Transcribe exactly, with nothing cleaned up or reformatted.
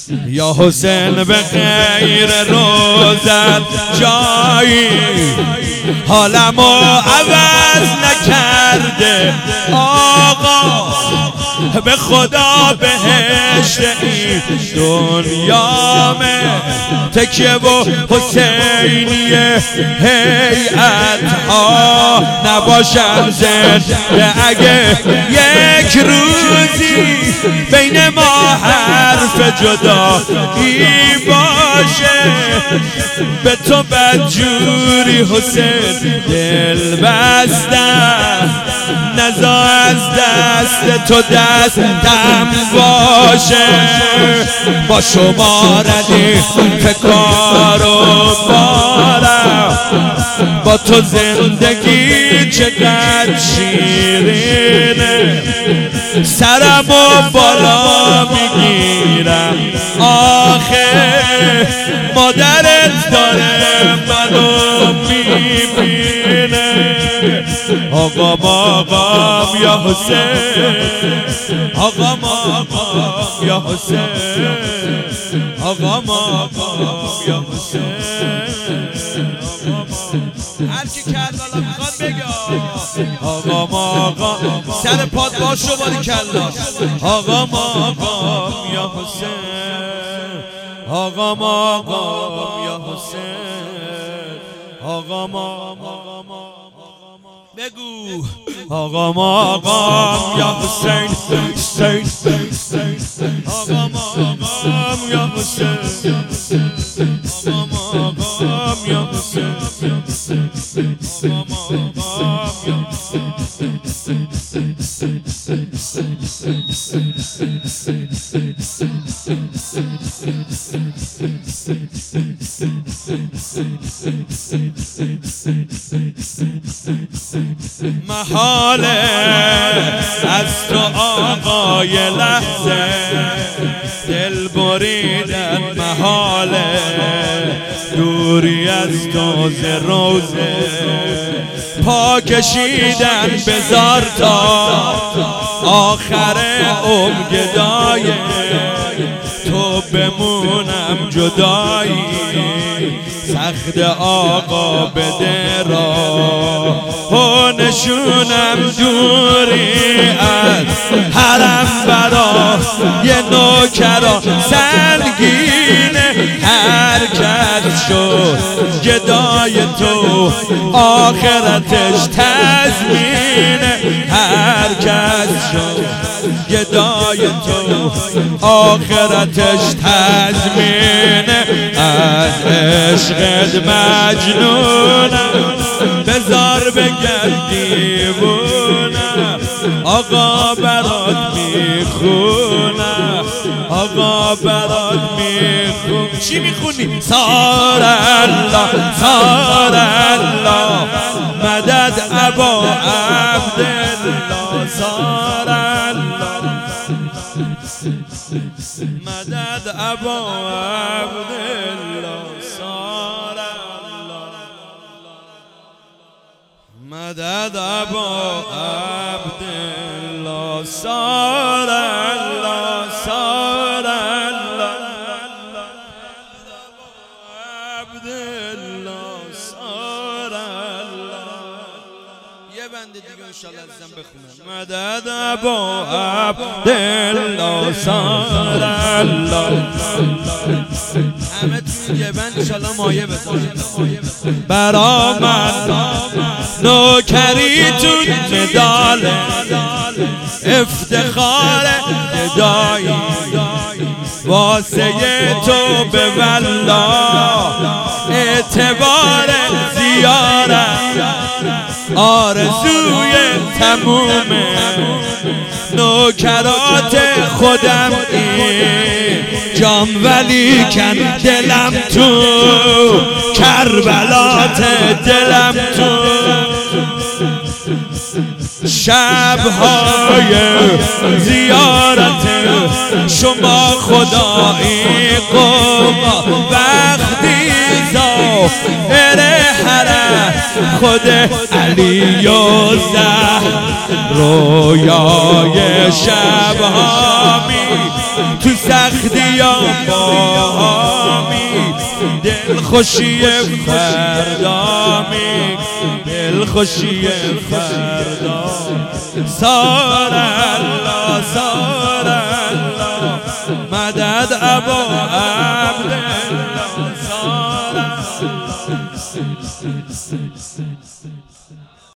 یا حسین به غیر روزت جایی حالمو عوض نکرده آقا، به خدا بهشت این دنیامه تکیه و حسینیه هیئت ها نباشم زنده اگه یک روزی بین ما حرف جدایی باشه، به تو بدجوری حسین دل بستم، نزا از دست تو دستم باشه، با شما ردیف کار و بارم، با تو زندگی چقدر شیرینه، سرمو بالا میگیرم آخه مادرت داره منو میبینه. آقا ماقام یا حسین، آقا ماقام یا حسین، آقا ماقام یا حسین، هر کی کربلا میخواد بگه آقا ماقام، سر پاد باشو باری کلا، آقا ماقام یا حسین، آقا ماقام یا حسین، آقا ماقام بگو آقا ماقام یا حسین، حسین آقا ماقام یا حسین، آقا ماقام یا حسین، آقا ماقام یا محاله از تو آقای لحظه دل بریدن، محاله دوری از تو ز روزه پا کشیدن، بذار تا آخر عمر گدای تو بمونم جدایی، سخت آقا بده راه و نشونم دوری از حرم، برا یه نوکرا سنگینه، هر کس شد گدای تو آخرتش تضمینه، هر کس شد گدای تو آخرتش تضمینه، از عشقت مجنونم بذار بگرد دیوونم، آقا برات میخونم، آقا برات میخونم. چی میخونی؟ سار الله سار الله مدد ابا عبدالله، سار الله مدد ابا عبدالله، سار الله مدد ابا عبدالله، سار الله سار الله عبدالله، سار الله. یه بنده دیگه انشالله ازم بخونم، مدد ابا عبدالله، سار الله. همه توی یه بند انشالله مایه بزنید برا من، نوکری تو مدال افتخار گدایی، واسه تو به والله اعتبار زیارت، آرزوی تمومه نوکرات خودم این جام، ولی کن دلم تو کربلات، دلم تو شب‌های زیارت شما خدایی قوم، وقتی ظاهر حرم خود علی و زهر، رویای شب‌ها می تو سختی‌ها بامی دل خوشی فردا می دل خوشی فردا سار الله سار الله مدد ابا عبدالله سار الله